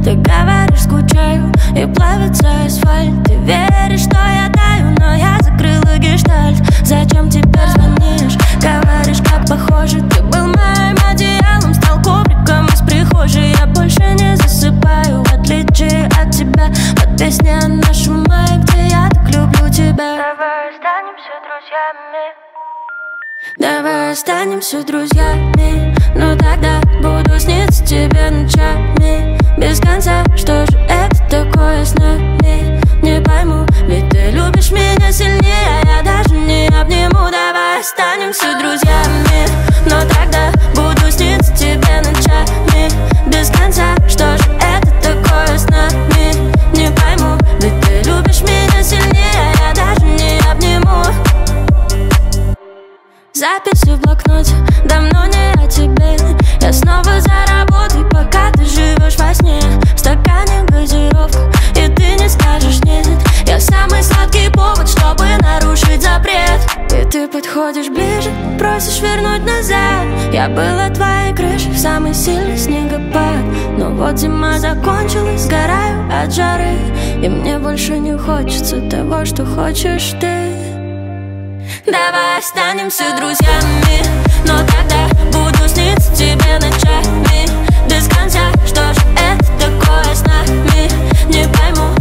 Ты говоришь, скучаю, и плавится асфальт. Ты веришь, что я таю, но я закрыла гештальт. Зачем теперь звонишь? Говоришь, как похоже. Ты был моим одеялом, стал ковриком из прихожей. Я больше не засыпаю, в отличие от тебя. Под песни о нашем мае, где я так люблю тебя. Давай останемся друзьями. Давай останемся друзьями. Но тогда буду сниться тебе ночами без конца. Что же это такое с нами? Не пойму, ведь ты любишь меня сильнее, я даже не обниму. Давай останемся друзьями. Но тогда буду сниться тебе ночами без конца. Что же это такое с нами? Не пойму, ведь ты любишь меня сильнее, я даже не обниму. Записи в блокноте, давно не о тебе. Я снова за работой, пока ты живешь во сне. В стакане газировка, и ты не скажешь нет. Я самый сладкий повод, чтобы нарушить запрет. И ты подходишь ближе, просишь вернуть назад. Я была твоей крышей в самый сильный снегопад. Но вот зима закончилась, сгораю от жары. И мне больше не хочется того, что хочешь ты. Давай останемся друзьями. Но тогда буду сниться тебе ночами без конца. Что же это такое с нами? Не пойму,